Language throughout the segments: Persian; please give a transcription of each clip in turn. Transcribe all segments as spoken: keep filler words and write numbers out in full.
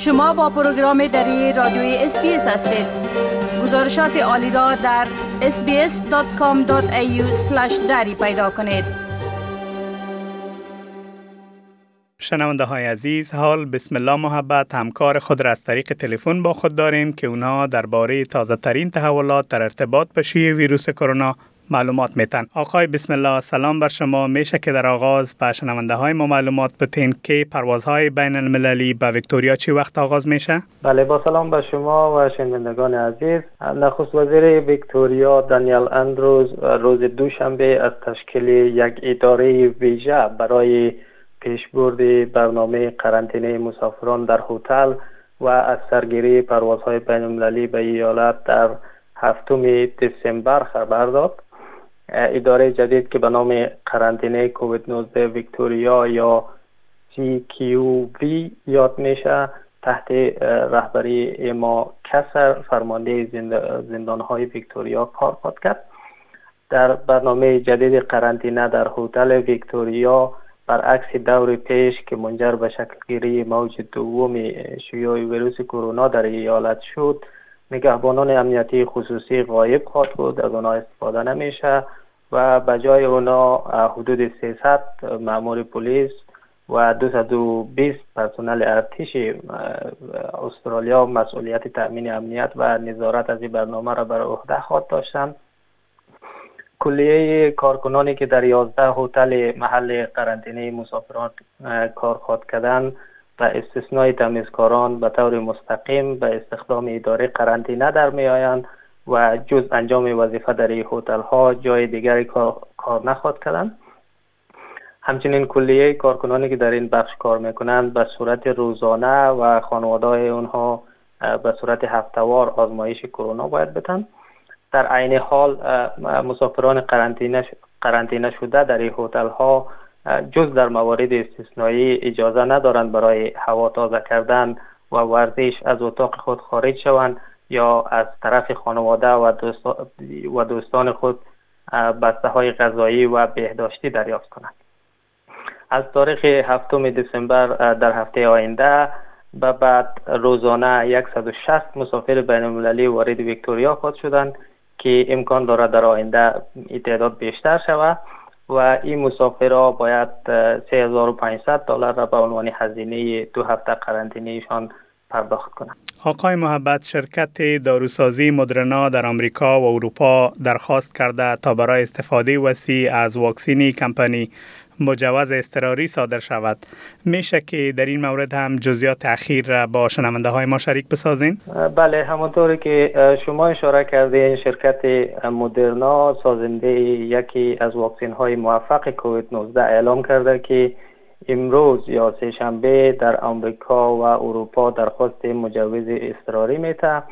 شما با پروگرام دری رادیوی اس بی اس هستید. گزارشات عالی را در اس بی اس دات کام دات ای یو اسلش دری پیدا کنید. شنونده های عزیز، حال بسم الله محبت همکار خود را از طریق تلفن با خود داریم که اونها درباره تازه ترین تحولات در ارتباط به شیوع ویروس کرونا معلومات میتن. آقای بسم الله، سلام بر شما. میشه که در آغاز به شنونده های ما معلومات بتین که پروازهای بین المللی به ویکتوریا چی وقت آغاز میشه؟ بله، با سلام به شما و شنوندگان عزیز. نخست وزیر ویکتوریا دانیل اندروز روز دوشنبه از تشکیل یک اداره ویژه برای پیشبرد برنامه قرنطینه مسافران در هتل و از سرگیری پروازهای بین المللی به ایالت در هفتم دسامبر خبر داد. اداره جدید که به نام قرنطینه کووید نوزده ویکتوریا یا سی کیو وی یاد میشه تحت رهبری ایما کسر فرمانده زندانهای ویکتوریا کار خواهد کرد. در برنامه جدید قرنطینه در هتل ویکتوریا برعکس دور پیش که منجر به شکل گیری موج دوم شیوع ویروس کرونا در ایالت شد، نگهبانان امنیتی خصوصی غایب خواهد بود، از آنها استفاده نمیشه و به جای اونا حدود سیصد مأمور پلیس و دویست و بیست پرسنل ارتش استرالیا مسئولیت تأمین امنیت و نظارت از این برنامه را بر عهده خواهد داشتند. کلیه کارکنانی که در یازده هتل محل قرنطینه مسافران کار خواهد کردند و استثنای تمیزکاران به طور مستقیم به استخدام اداره قرنطینه در می آیند و جز انجام وظیفه در این هتل ها جای دیگری کار, کار نخواهد کردند. همچنین کلیه کارکنانی که در این بخش کار میکنند به صورت روزانه و خانواده اونها به صورت هفته‌وار آزمایش کرونا باید بدن. در عین حال مسافران قرنطینه قرنطینه شده در این هتل ها جز در موارد استثنایی اجازه ندارند برای هوا تازه کردن و ورزش از اتاق خود خارج شوند یا از طرف خانواده و دوستان, و دوستان خود بسته های غذایی و بهداشتی دریافت کنند. از تاریخ هفتم دسامبر در هفته آینده به بعد روزانه صد و شصت مسافر بین المللی وارد ویکتوریا خواهد شدند که امکان دارد در آینده این تعداد بیشتر شود و این مسافرها باید سه هزار و پانصد دلار را به عنوان هزینه دو هفته قرنطینه‌شان پرداخت کنند. آقای محبت، شرکت داروسازی مدرنا در آمریکا و اروپا درخواست کرده تا برای استفاده وسیع از واکسینی کمپانی مجوز اضطراری صادر شود. میشه که در این مورد هم جزئیات تأخیر را با شنونده های ما شریک بسازین؟ بله، همونطوری که شما اشاره کردین، شرکت مدرنا سازنده یکی از واکسین های موفق کووید نوزده اعلام کرده که امروز یا سه شنبه در آمریکا و اروپا درخواست مجوز اضطراری میده.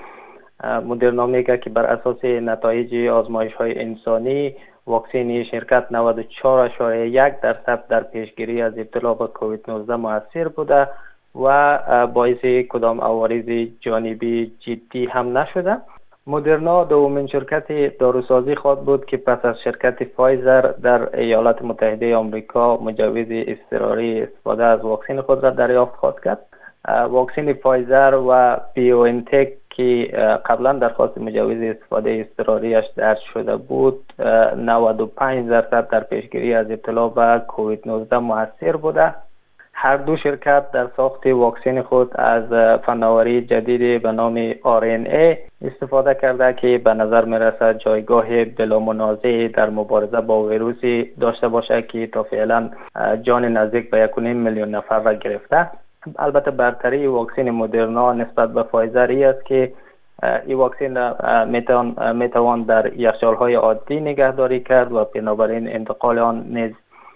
مدرنا میگه که بر اساس نتایج آزمایش های انسانی واکسن شرکت نود و چهار اشاره یک درصد در پیشگیری از ابتلا به کووید نوزده مؤثر بوده و باعث کدام عوارض جانبی جدی هم نشده. مدرنا دومین شرکت داروسازی خواهد بود که پس از شرکت فایزر در ایالات متحده آمریکا مجوز اضطراری استفاده از واکسن خود را دریافت خواهد کرد. واکسن فایزر و بیوانتک که قبلا درخواست مجوز استفاده اضطراریش درج شده بود نود و پنج درصد در پیشگیری از ابتلا به کووید نوزده مؤثر بوده. هر دو شرکت در ساخت واکسن خود از فناوری جدید به نام آر ان ای استفاده کرده که به نظر میرسد جایگاه بلا منازع در مبارزه با ویروسی داشته باشه که تا فعلا جان نزدیک به یک و نیم میلیون نفر را گرفته. البته برتری واکسن مدرنا نسبت به فایزر است که این واکسن را میتوان در یخچال‌های عادی نگهداری کرد و بنابراین انتقال آن نیز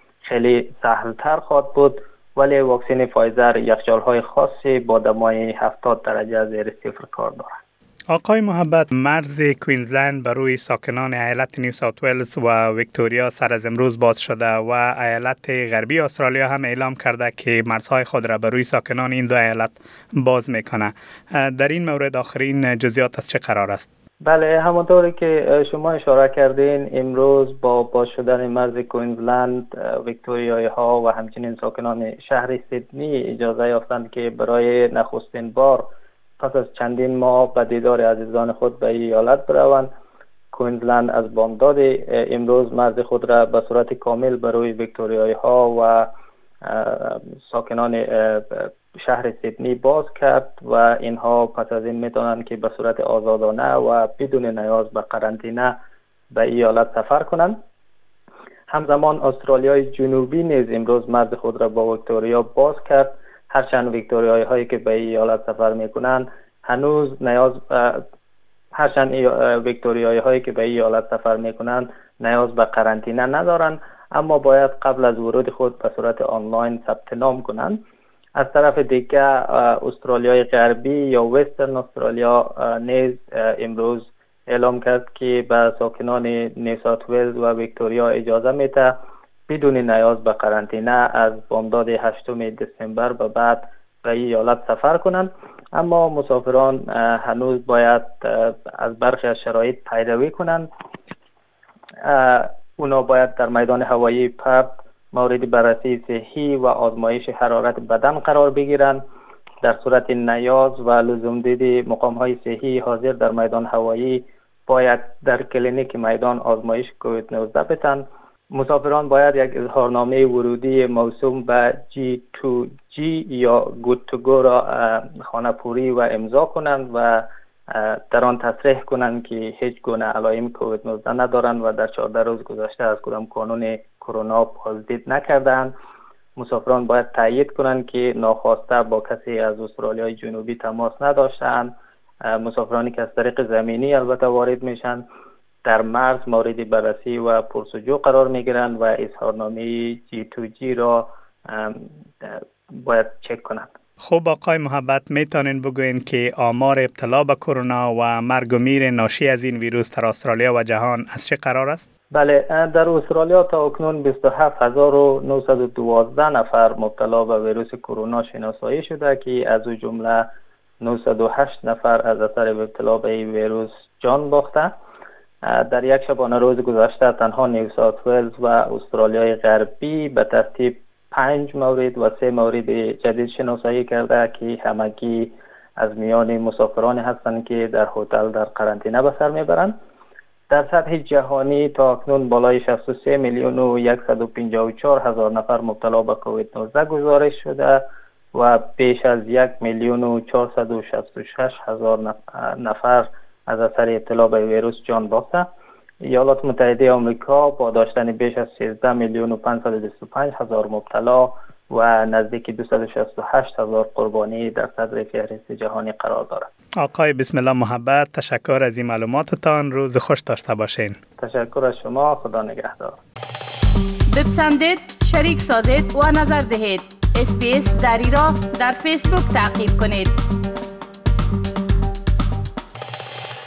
خیلی سهل‌تر خواهد بود، ولی واکسن فایزر یخچال‌های خاصی با دمای هفتاد درجه زیر صفر کار دارد. آقای محبت، مرز کوینزلند برای ساکنان ایالت نیو ساوت ولز و ویکتوریا سر از امروز باز شده و ایالت غربی استرالیا هم اعلام کرده که مرزهای خود را برای ساکنان این دو ایالت باز میکنه. در این مورد آخرین جزئیات از چه قرار است؟ بله، همونطوری که شما اشاره کردین، امروز با باز شدن مرز کوینزلند، ویکتوریایی ها و همچنین ساکنان شهر سیدنی اجازه یافتند که برای نخستین بار پس از چندین ماه به دیدار عزیزان خود به ایالت بروند. کوینزلند از بامداد امروز مرز خود را به صورت کامل برای ویکتوریایی ها و ساکنان شهر سیدنی باز کرد و اینها پس از این میتونند که به صورت آزادانه و بدون نیاز به قرنطینه به ایالت سفر کنند. همزمان استرالیای جنوبی نیز امروز مرز خود را با ویکتوریا باز کرد، هرچند ویکتوریایی هایی که به ایالت سفر میکنند هنوز نیاز هرچند ویکتوریایی هایی که به ایالت سفر میکنند نیاز به قرنطینه ندارند، اما باید قبل از ورود خود به صورت آنلاین ثبت نام کنند. از طرف دیگه استرالیای غربی یا وسترن استرالیا نیز امروز اعلام کرد که به ساکنان نیو ساوت ولز و ویکتوریا اجازه میده بدون نیاز به قرنطینه از بامداد هشتم دسامبر به بعد به ایالت سفر کنند، اما مسافران هنوز باید از برخی از شرایط پیروی کنند. اونا باید در میدان هوایی پرت مورد بررسی صحی و آزمایش حرارت بدن قرار بگیرند. در صورت نیاز و لزوم دید مقام های صحی حاضر در میدان هوایی باید در کلینیک میدان آزمایش کووید نوزده بتن. مسافران باید یک اظهارنامه ورودی موسوم به جی تو جی یا گود تو گو را خانه‌پوری و امضا کنند و در آن تصریح کنند که هیچ گونه علائم کووید نوزده ندارند و در چهارده روز گذشته از کدام کانون کرونا بازدید نکردند. مسافران باید تایید کنند که ناخواسته با کسی از استرالیای جنوبی تماس نداشتند. مسافرانی که از طریق زمینی البته وارد میشن در مرز مورد بررسی و پرسجو قرار میگیرند و اظهارنامه جی تو جی را باید چک کنند. خب آقای محبت، میتونین بگوین که آمار ابتلا به کرونا و مرگ و میر ناشی از این ویروس در استرالیا و جهان از چه قرار است؟ بله، در استرالیا تا اکنون بیست و هفت هزار و نهصد و دوازده نفر مبتلا به ویروس کرونا شناسایی شده که از او جمله نهصد و هشت نفر از اثر ابتلا به این ویروس جان باخته. در یک شبانه روز گذشته تنها نیو ساوت ولز و استرالیای غربی به ترتیب پنج مورد و سه مورد جدید شناسایی کرده که همگی از میان مسافران هستند که در هتل در قرنطینه به سر میبرند. در سطح جهانی تا اکنون بالای شصت و سه میلیون و صد و پنجاه و چهار هزار نفر مبتلا به کووید نوزده گزارش شده و بیش از یک میلیون و چهارصد و شصت و شش هزار نفر از اثر ابتلا به ویروس جان باخته. ایالات متحده آمریکا با داشتن بیش از سیزده میلیون و پانصد و بیست و پنج هزار مبتلا و نزدیک دویست و شصت و هشت هزار قربانی در صدر فهرست جهانی قرار دارد. آقای بسم الله محبت، تشکر از این معلوماتتان. روز خوش داشته باشین. تشکر از شما. خدا نگهدار. بپسندید، شریک سازید و نظر دهید. اس بی اس دری را در فیسبوک تعقیب کنید.